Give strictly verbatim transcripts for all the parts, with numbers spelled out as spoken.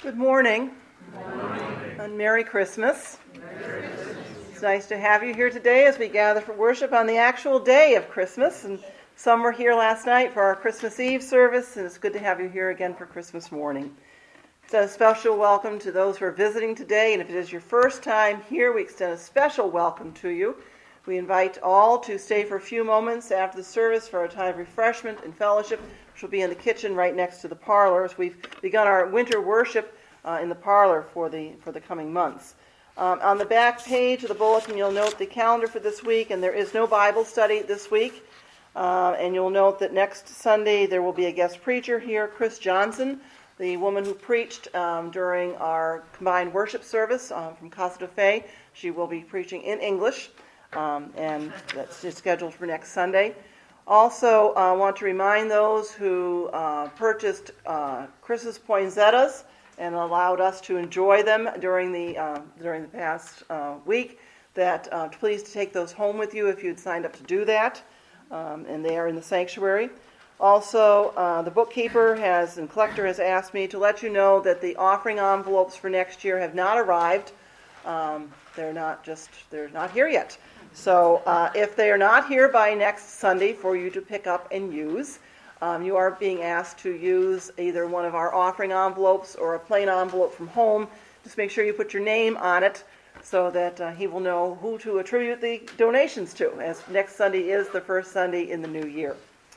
Good morning. Good morning. And Merry Christmas. Merry Christmas. It's nice to have you here today as we gather for worship on the actual day of Christmas. And some were here last night for our Christmas Eve service, and it's good to have you here again for Christmas morning. Extend a special welcome to those who are visiting today, and if it is your first time here, we extend a special welcome to you. We invite all to stay for a few moments after the service for a time of refreshment and fellowship, which will be in the kitchen right next to the parlor, as we've begun our winter worship uh, in the parlor for the for the coming months. Um, on the back page of the bulletin, you'll note the calendar for this week, and there is no Bible study this week. Uh, and you'll note that next Sunday there will be a guest preacher here, Chris Johnson, the woman who preached um, during our combined worship service um, from Casa de Fe. She will be preaching in English, um, and that's just scheduled for next Sunday. Also, I uh, want to remind those who uh, purchased uh, Chris's poinsettias and allowed us to enjoy them during the uh, during the past uh, week, that uh, please take those home with you if you'd signed up to do that, um, and they are in the sanctuary. Also, uh, the bookkeeper has and collector has asked me to let you know that the offering envelopes for next year have not arrived. Um, they're not just they're not here yet. So uh, if they are not here by next Sunday for you to pick up and use, um, you are being asked to use either one of our offering envelopes or a plain envelope from home. Just make sure you put your name on it so that uh, he will know who to attribute the donations to, as next Sunday is the first Sunday in the new year.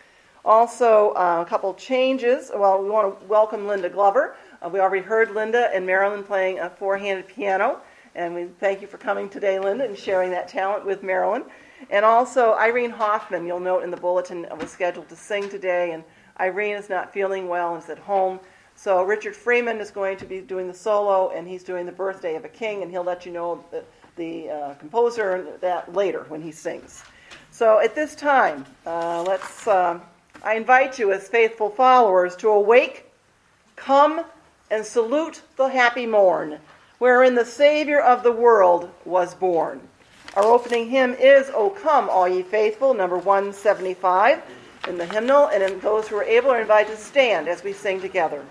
Also, uh, a couple changes. Well, we want to welcome Linda Glover. Uh, we already heard Linda and Marilyn playing a four-handed piano. And we thank you for coming today, Linda, and sharing that talent with Marilyn. And also, Irene Hoffman, you'll note in the bulletin, was scheduled to sing today. And Irene is not feeling well and is at home. So Richard Freeman is going to be doing the solo, and he's doing the Birthday of a King. And he'll let you know the, the uh, composer and that later when he sings. So at this time, uh, let's. Uh, I invite you as faithful followers to awake, come, and salute the happy morn, wherein the Savior of the world was born. Our opening hymn is O Come, All Ye Faithful, number one seventy-five in the hymnal, and in those who are able are invited to stand as we sing together.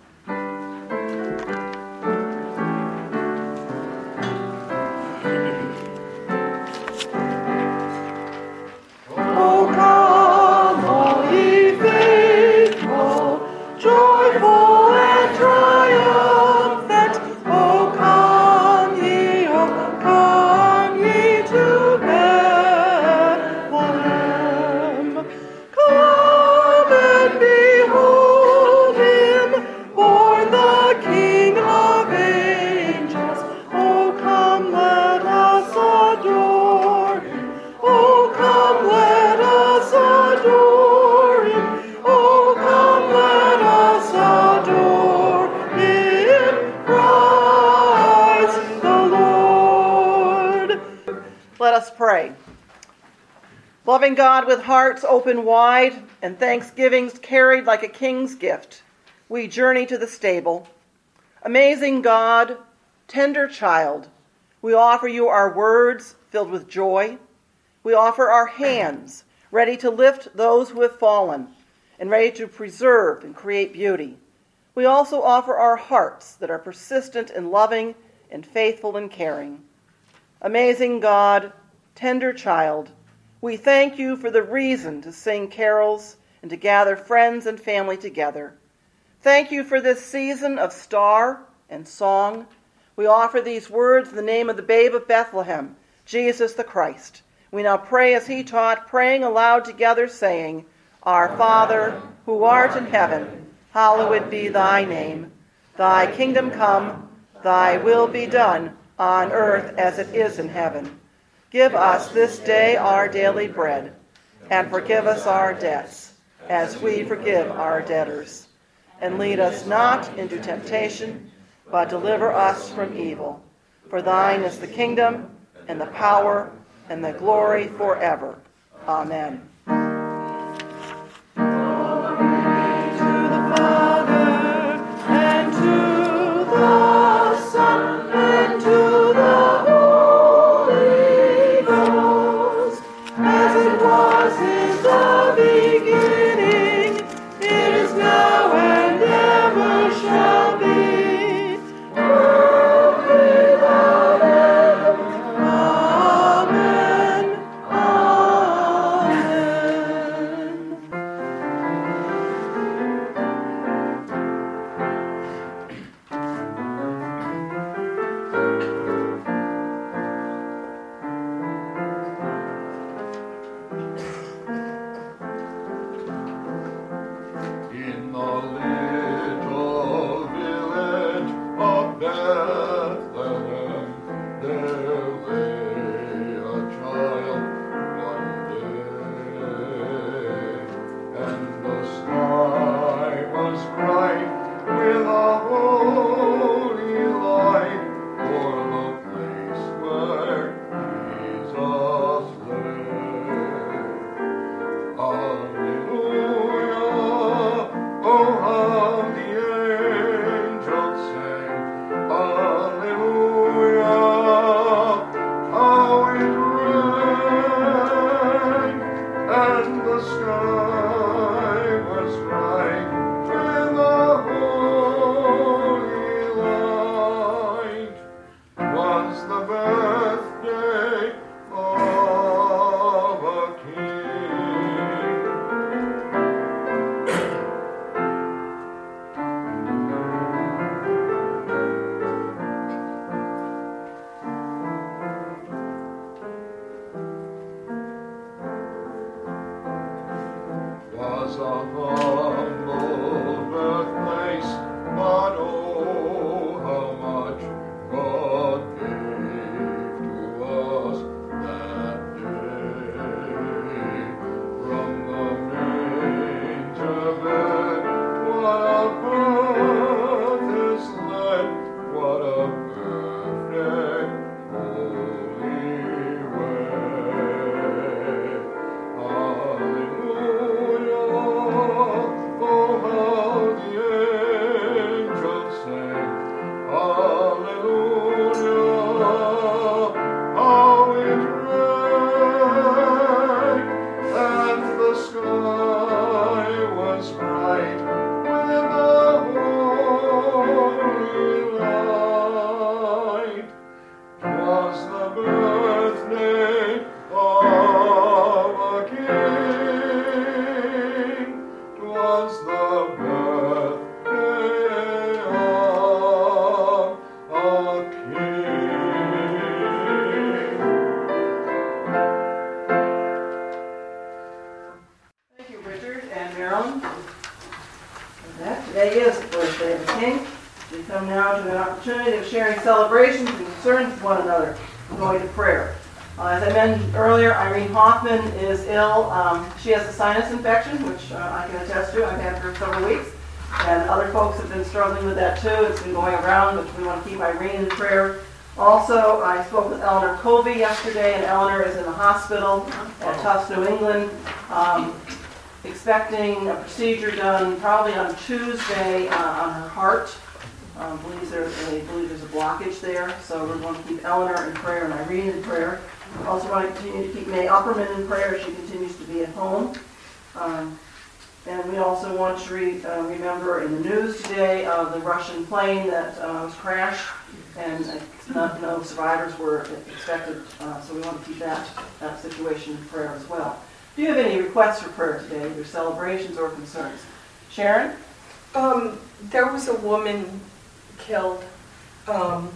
Loving God with hearts open wide and thanksgivings carried like a king's gift, we journey to the stable. Amazing God, tender child, we offer you our words filled with joy. We offer our hands ready to lift those who have fallen and ready to preserve and create beauty. We also offer our hearts that are persistent and loving and faithful and caring. Amazing God, tender child, we thank you for the reason to sing carols and to gather friends and family together. Thank you for this season of star and song. We offer these words in the name of the babe of Bethlehem, Jesus the Christ. We now pray as he taught, praying aloud together, saying, Our Father, who art in heaven, hallowed be thy name. Thy kingdom come, thy will be done, on earth as it is in heaven. Give us this day our daily bread, and forgive us our debts, as we forgive our debtors. And lead us not into temptation, but deliver us from evil. For thine is the kingdom, and the power, and the glory forever. Amen. Beginning, it is now and ever shall be. Today is the birthday of the King. We come now to an opportunity of sharing celebrations and concerns with one another and going to prayer. Uh, as I mentioned earlier, Irene Hoffman is ill. Um, she has a sinus infection, which uh, I can attest to. I've had for several weeks. And other folks have been struggling with that too. It's been going around, but we want to keep Irene in prayer. Also, I spoke with Eleanor Covey yesterday, and Eleanor is in the hospital at Tufts, New England, um, expecting a procedure done probably on Tuesday uh, on her heart. Um, believes there, they believe there's a blockage there, so we're going to keep Eleanor in prayer and Irene in prayer. We also want to continue to keep May Upperman in prayer as she continues to be at home. Um, and we also want to re, uh, remember in the news today uh, the Russian plane that uh, was crashed, and uh, not, no survivors were expected, uh, so we want to keep that, that situation in prayer as well. Do you have any requests for prayer today, either celebrations or concerns? Sharon? Um, there was a woman killed um,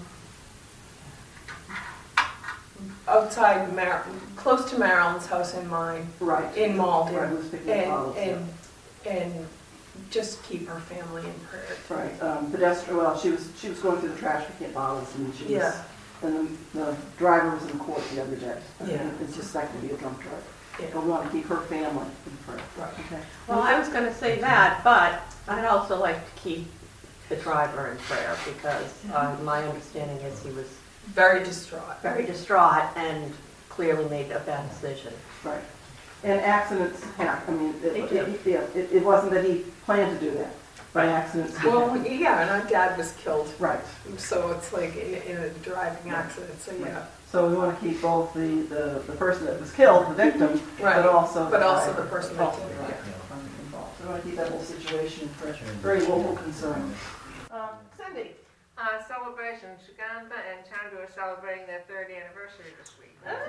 outside, Mar- close to Marilyn's house and mine, Right. in Malden, Right, who's picking up and, bottles, and, and just keep her family in prayer. Right. Um, pedestrian. Well, she was she was going through the trash picking up bottles, and she was. Yeah. And the, the driver was in court the other day. Yeah. It's suspected to be a drunk driver. Yeah. But we want to keep her family in prayer. Right. Okay. Well, I was going to say that, but I'd also like to keep the driver in prayer because uh, my understanding is he was Very distraught. very distraught and clearly made a bad decision. Right. And accidents happen. I mean, it, They it, do. it, it, it wasn't that he planned to do that, but accidents. do Well, happen. yeah, and our dad was killed, Right. so it's like in, in a driving accident, so yeah. So we want to keep both the, the, the person that was killed, the victim, Right. but also But the also driver. the person that Also did the it, driver involved. So we want to keep that whole situation for very local concern. Um, Cindy. Uh, celebration. Sugandha and Chandu are celebrating their third anniversary this week.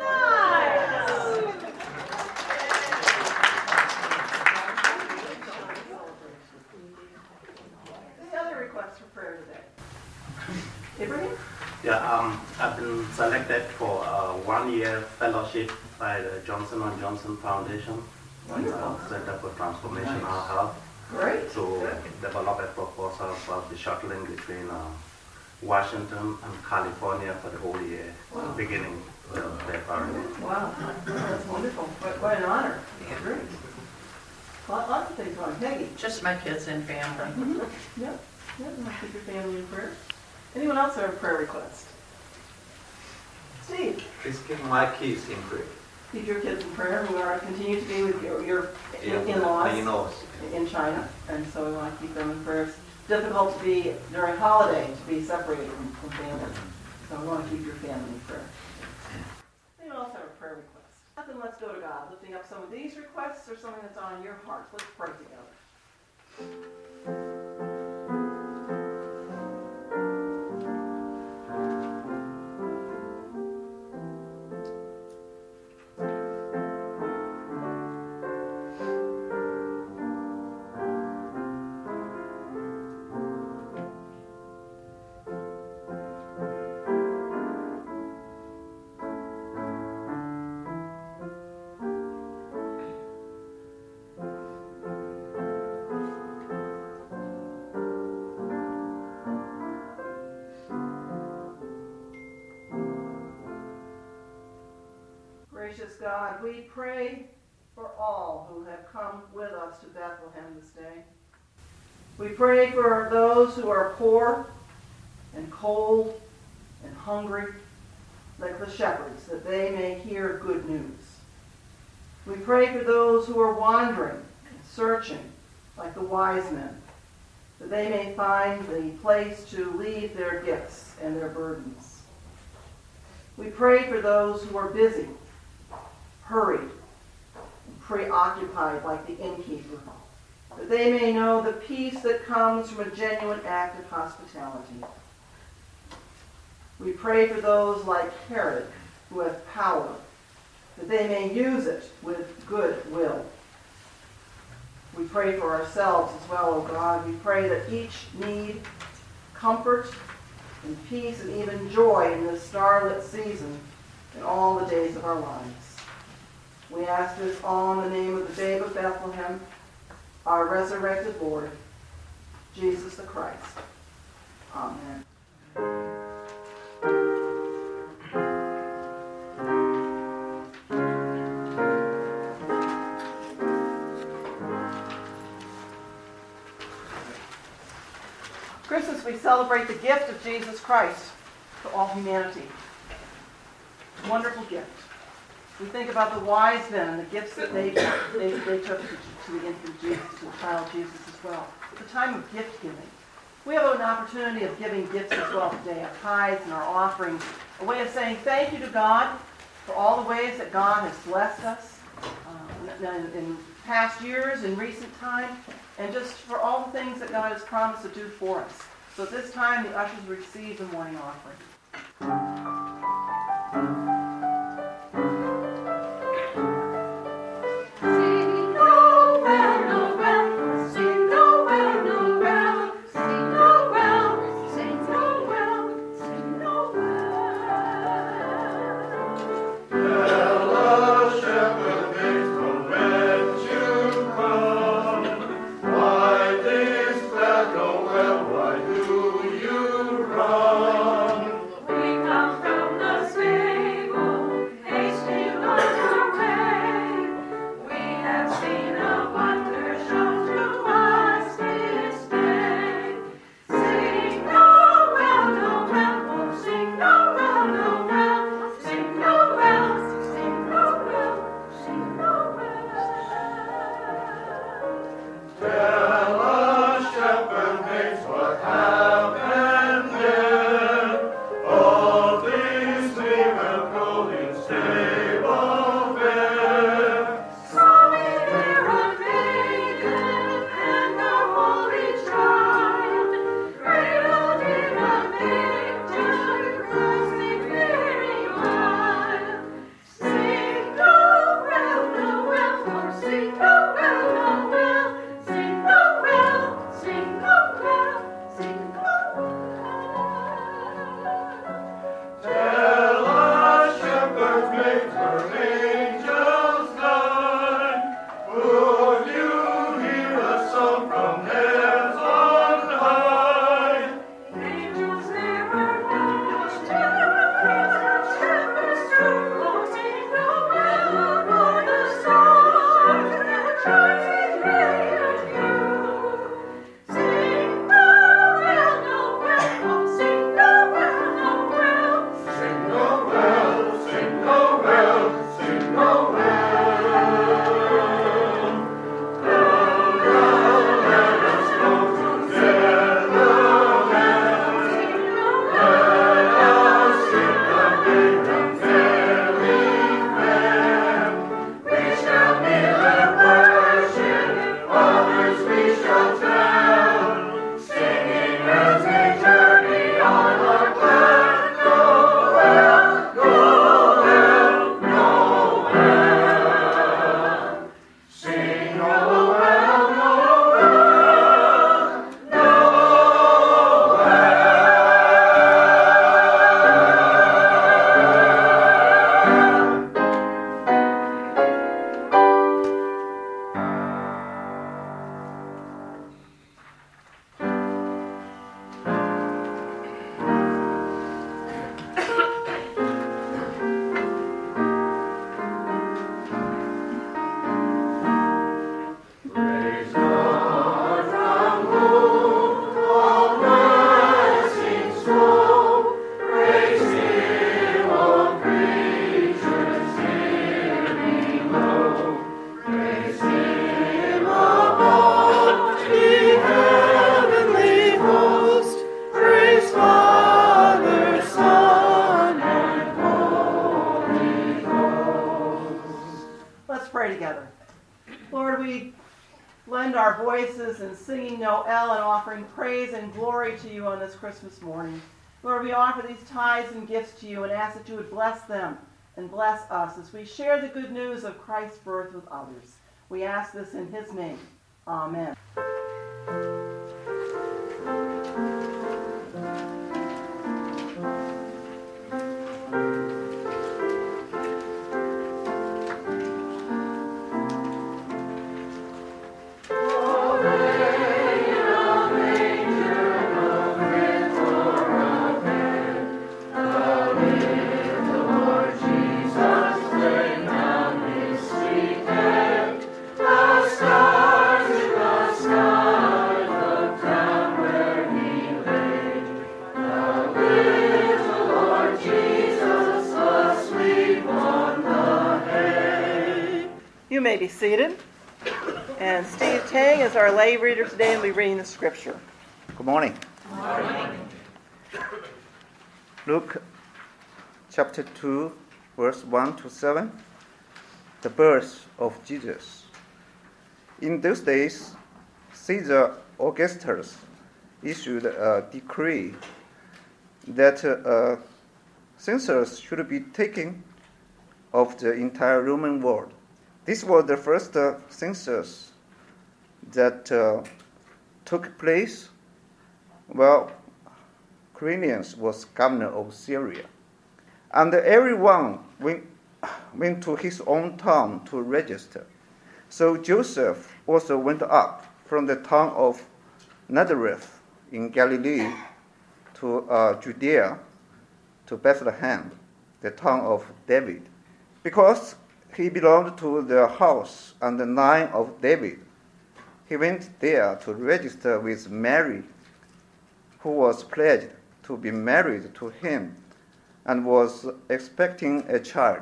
Any other requests for prayer today? Ibrahim? Yeah, um, I've been selected for a one-year fellowship by the Johnson and Johnson Foundation, Wonderful. uh, Center for Transformational Health, Great. to develop a proposal for the shuttling between uh, Washington and California for the whole year, Wow. beginning of their party. Wow, that's wonderful. Quite, quite an honor. Great. Lot- Lots of things going. Peggy? Just my kids and family. Yep. Yep. I'll keep your family in prayer. Anyone else have a prayer request? Steve? Please keep my kids in prayer. Keep your kids in prayer. We want to continue to be with your, your Yeah, in-laws my in-laws. in China, and so we want to keep them in prayer. It's difficult to be, during holiday, to be separated from, from family. So we want to keep your family in prayer. Anyone else have a prayer request? Then let's go to God, lifting up some of these requests or something that's on your heart. Let's pray together. Gracious God, we pray for all who have come with us to Bethlehem this day. We pray for those who are poor and cold and hungry, like the shepherds, that they may hear good news. We pray for those who are wandering and searching, like the wise men, that they may find the place to leave their gifts and their burdens. We pray for those who are busy, hurried, and preoccupied like the innkeeper, that they may know the peace that comes from a genuine act of hospitality. We pray for those like Herod who have power, that they may use it with good will. We pray for ourselves as well, O God. We pray that each need comfort and peace and even joy in this starlit season in all the days of our lives. We ask this all in the name of the babe of Bethlehem, our resurrected Lord, Jesus the Christ. Amen. Christmas, we celebrate the gift of Jesus Christ to all humanity. Wonderful gift. We think about the wise men and the gifts that they, they, they took to, to the infant Jesus, to the child Jesus as well. It's a time of gift giving. We have an opportunity of giving gifts as well today, our tithes and our offerings, a way of saying thank you to God for all the ways that God has blessed us uh, in, in past years, in recent time, and just for all the things that God has promised to do for us. So at this time, the ushers receive the morning offering. We come from the same our voices in singing Noel and offering praise and glory to you on this Christmas morning. Lord, we offer these tithes and gifts to you and ask that you would bless them and bless us as we share the good news of Christ's birth with others. We ask this in his name. Amen. You may be seated. And Steve Tang is our lay reader today and will be reading the scripture. Good morning. Good morning. Luke chapter two, verse one to seven. The birth of Jesus. In those days, Caesar Augustus issued a decree that uh, census should be taken of the entire Roman world. This was the first uh, census that uh, took place while Quirinius was governor of Syria. And everyone went, went to his own town to register. So Joseph also went up from the town of Nazareth in Galilee to uh, Judea, to Bethlehem, the town of David, because he belonged to the house and the line of David. He went there to register with Mary, who was pledged to be married to him and was expecting a child.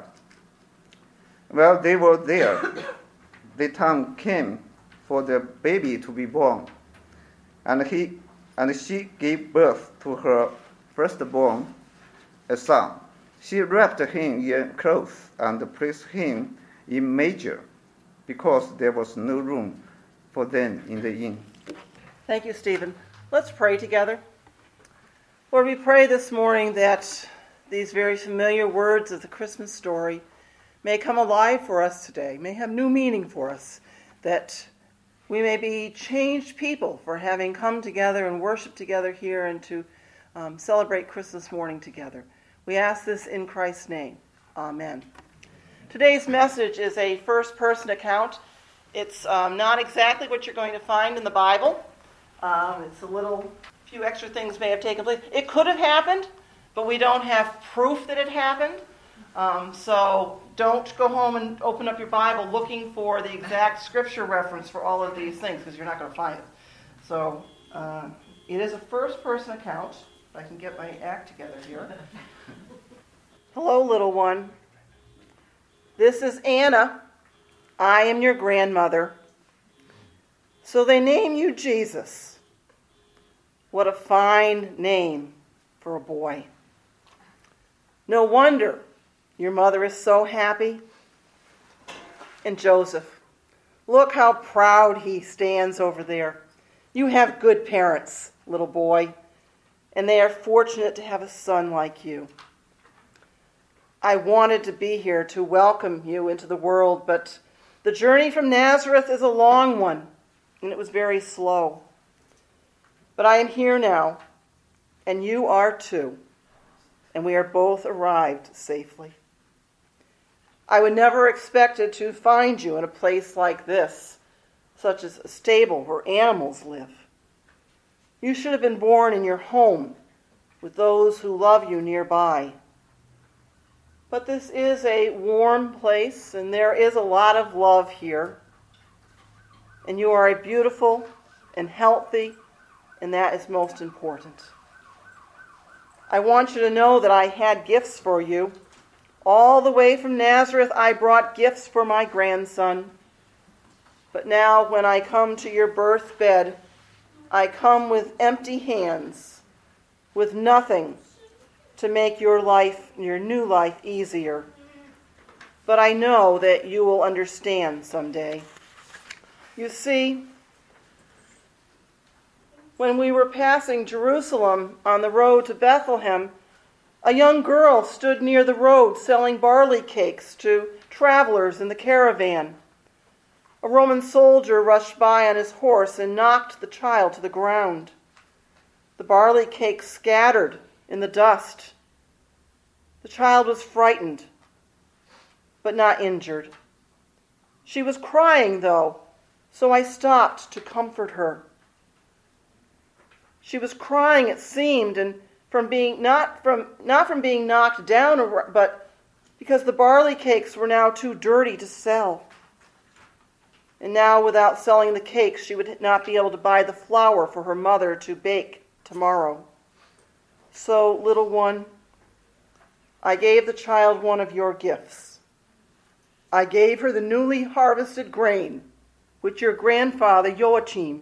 While they were there, the time came for the baby to be born, and he and she gave birth to her firstborn, a son. She wrapped him in clothes and placed him in manger, because there was no room for them in the inn. Thank you, Stephen. Let's pray together. Lord, we pray this morning that these very familiar words of the Christmas story may come alive for us today, may have new meaning for us, that we may be changed people for having come together and worship together here and to um, celebrate Christmas morning together. We ask this in Christ's name. Amen. Today's message is a first-person account. It's um, not exactly what you're going to find in the Bible. Um, it's a little, few extra things may have taken place. It could have happened, but we don't have proof that it happened. Um, so don't go home and open up your Bible looking for the exact scripture reference for all of these things, because you're not going to find it. So uh, it is a first-person account. If I can get my act together here. Hello, little one. This is Anna. I am your grandmother. So they name you Jesus. What a fine name for a boy. No wonder your mother is so happy. And Joseph, look how proud he stands over there. You have good parents, little boy, and they are fortunate to have a son like you. I wanted to be here to welcome you into the world, but the journey from Nazareth is a long one, and it was very slow. But I am here now, and you are too, and we are both arrived safely. I would never expected to find you in a place like this, such as a stable where animals live. You should have been born in your home with those who love you nearby. But this is a warm place, and there is a lot of love here. And you are a beautiful and healthy, and that is most important. I want you to know that I had gifts for you. All the way from Nazareth, I brought gifts for my grandson. But now, when I come to your birth bed, I come with empty hands, with nothing to make your life, your new life, easier. But I know that you will understand someday. You see, when we were passing Jerusalem on the road to Bethlehem, a young girl stood near the road selling barley cakes to travelers in the caravan. A Roman soldier rushed by on his horse and knocked the child to the ground. The barley cakes scattered in the dust. The child was frightened, but not injured. She was crying, though, so I stopped to comfort her. She was crying, it seemed, and from being not from not from being knocked down, but because the barley cakes were now too dirty to sell. And now, without selling the cakes, she would not be able to buy the flour for her mother to bake tomorrow. So, little one, I gave the child one of your gifts. I gave her the newly harvested grain, which your grandfather Joachim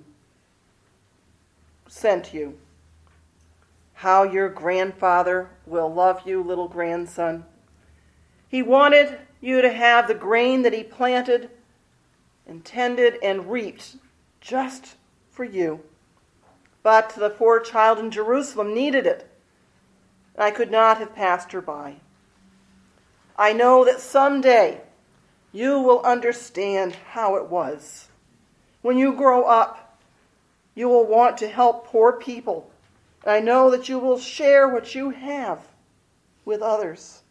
sent you. How your grandfather will love you, little grandson. He wanted you to have the grain that he planted, intended, and reaped just for you. But the poor child in Jerusalem needed it. I could not have passed her by. I know that someday you will understand how it was. When you grow up, you will want to help poor people. And I know that you will share what you have with others.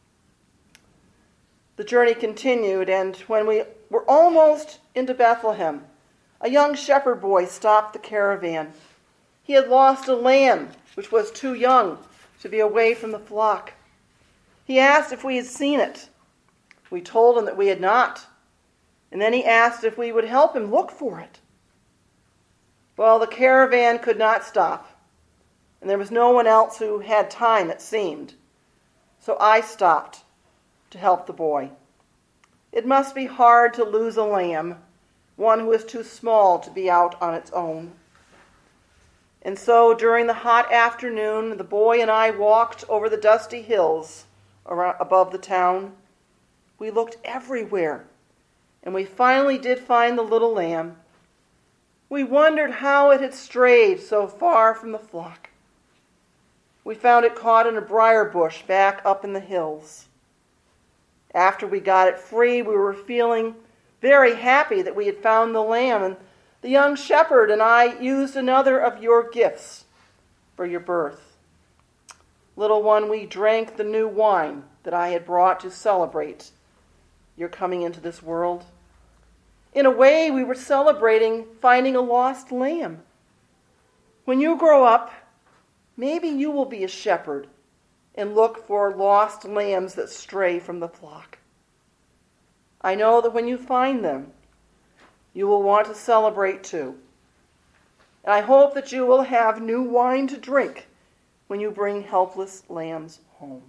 The journey continued, and when we were almost into Bethlehem, a young shepherd boy stopped the caravan. He had lost a lamb which was too young to be away from the flock. He asked if we had seen it. We told him that we had not. And then he asked if we would help him look for it. Well, the caravan could not stop, and there was no one else who had time, it seemed. So I stopped to help the boy. It must be hard to lose a lamb, one who is too small to be out on its own. And so during the hot afternoon, the boy and I walked over the dusty hills around, above the town. We looked everywhere, and we finally did find the little lamb. We wondered how it had strayed so far from the flock. We found it caught in a briar bush back up in the hills. After we got it free, we were feeling very happy that we had found the lamb, and the young shepherd and I used another of your gifts for your birth. Little one, we drank the new wine that I had brought to celebrate your coming into this world. In a way, we were celebrating finding a lost lamb. When you grow up, maybe you will be a shepherd and look for lost lambs that stray from the flock. I know that when you find them, you will want to celebrate too. And I hope that you will have new wine to drink when you bring helpless lambs home.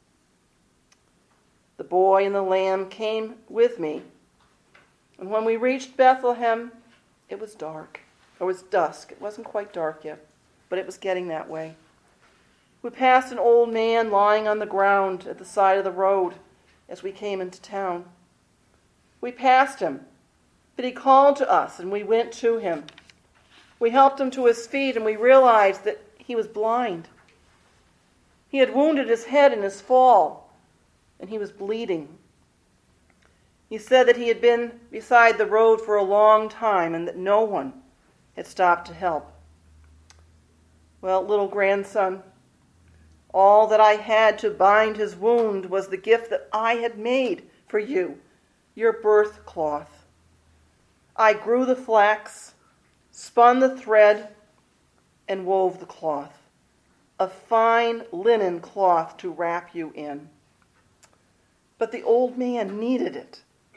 The boy and the lamb came with me, and when we reached Bethlehem, it was dark. It was dusk. It wasn't quite dark yet, but it was getting that way. We passed an old man lying on the ground at the side of the road as we came into town. We passed him, but he called to us, and we went to him. We helped him to his feet, and we realized that he was blind. He had wounded his head in his fall, and he was bleeding. He said that he had been beside the road for a long time and that no one had stopped to help. Well, little grandson, all that I had to bind his wound was the gift that I had made for you, your birth cloth. I grew the flax, spun the thread, and wove the cloth, a fine linen cloth to wrap you in. But the old man needed it.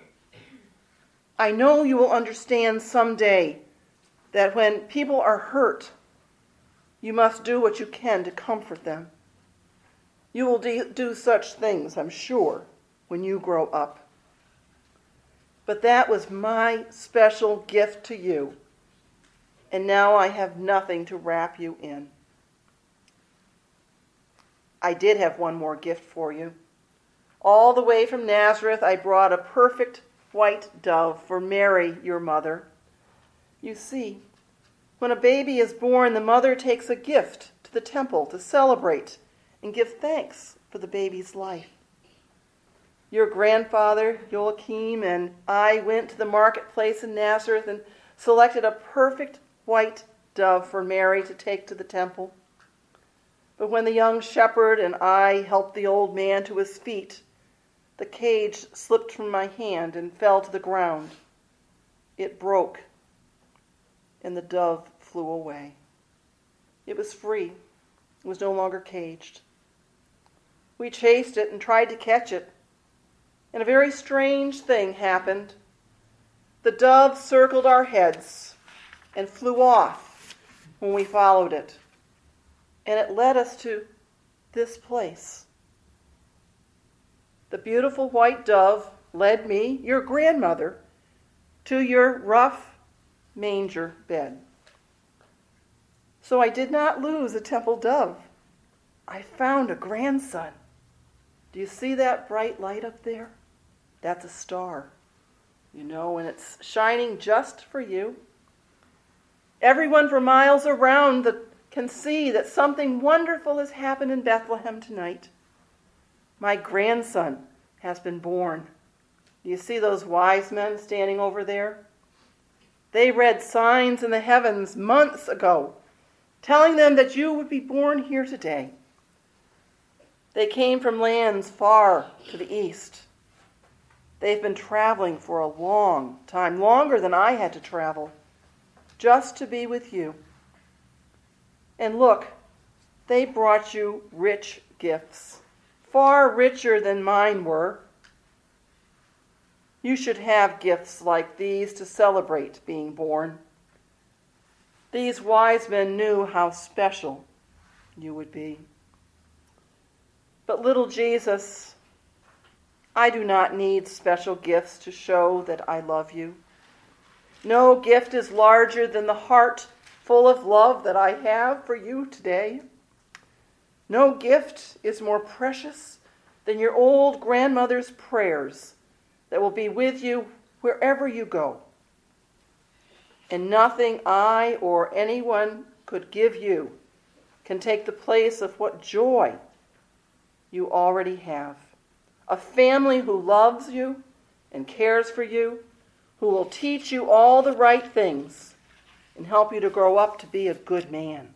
I know you will understand someday that when people are hurt, you must do what you can to comfort them. You will do such things, I'm sure, when you grow up. But that was my special gift to you, and now I have nothing to wrap you in. I did have one more gift for you. All the way from Nazareth, I brought a perfect white dove for Mary, your mother. You see, When a baby is born, the mother takes a gift to the temple to celebrate and give thanks for the baby's life. Your grandfather, Joachim, and I went to the marketplace in Nazareth and selected a perfect white dove for Mary to take to the temple. But when the young shepherd and I helped the old man to his feet, the cage slipped from my hand and fell to the ground. It broke, and the dove flew away. It was free. It was no longer caged. We chased it and tried to catch it, and a very strange thing happened. The dove circled our heads and flew off when we followed it, and it led us to this place. The beautiful white dove led me, your grandmother, to your rough manger bed. So I did not lose a temple dove. I found a grandson. Do you see that bright light up there? That's a star, you know, and it's shining just for you. Everyone for miles around the, can see that something wonderful has happened in Bethlehem tonight. My grandson has been born. Do you see those wise men standing over there? They read signs in the heavens months ago, telling them that you would be born here today. They came from lands far to the east. They've been traveling for a long time, longer than I had to travel, just to be with you. And look, they brought you rich gifts, far richer than mine were. You should have gifts like these to celebrate being born. These wise men knew how special you would be. But little Jesus, I do not need special gifts to show that I love you. No gift is larger than the heart full of love that I have for you today. No gift is more precious than your old grandmother's prayers that will be with you wherever you go. And nothing I or anyone could give you can take the place of what joy you already have. A family who loves you and cares for you, who will teach you all the right things and help you to grow up to be a good man.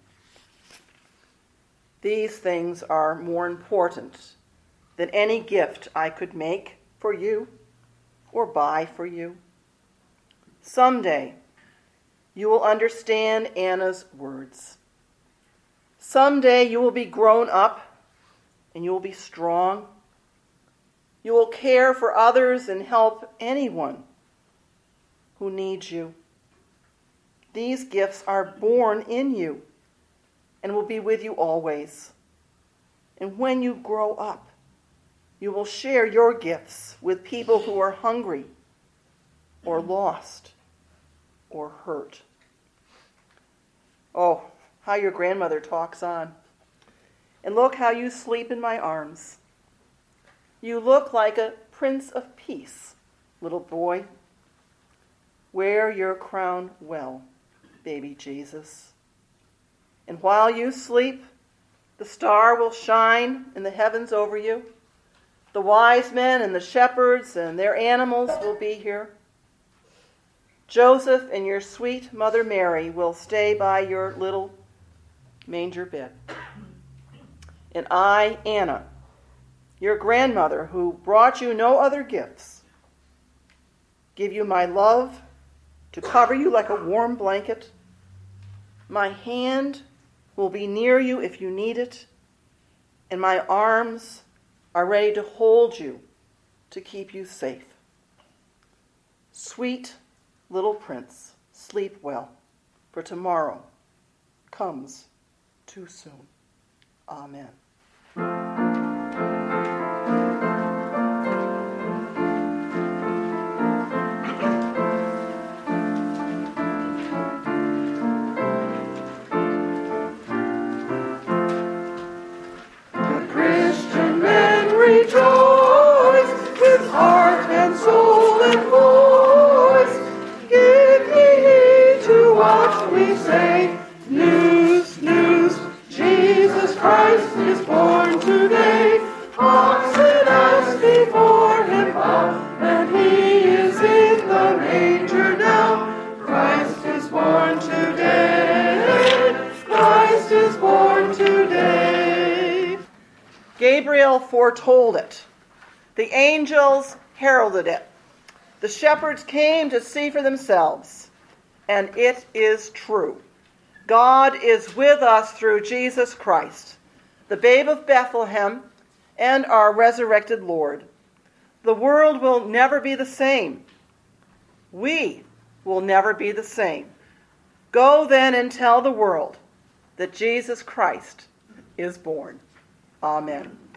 These things are more important than any gift I could make for you or buy for you. Someday, you will understand Anna's words. Someday you will be grown up and you will be strong. You will care for others and help anyone who needs you. These gifts are born in you and will be with you always. And when you grow up, you will share your gifts with people who are hungry or lost or hurt. Oh, how your grandmother talks on. And look how you sleep in my arms. You look like a prince of peace, little boy. Wear your crown well, baby Jesus. And while you sleep, the star will shine in the heavens over you. The wise men and the shepherds and their animals will be here. Joseph and your sweet mother Mary will stay by your little manger bed. And I, Anna, your grandmother, who brought you no other gifts, give you my love to cover you like a warm blanket. My hand will be near you if you need it, and my arms are ready to hold you to keep you safe. Sweet little prince, sleep well, for tomorrow comes too soon. Amen. Rejoice with heart and soul and voice. Give ye heed to what we say. Gabriel foretold it. The angels heralded it. The shepherds came to see for themselves. And it is true. God is with us through Jesus Christ, the babe of Bethlehem and our resurrected Lord. The world will never be the same. We will never be the same. Go then and tell the world that Jesus Christ is born. Amen.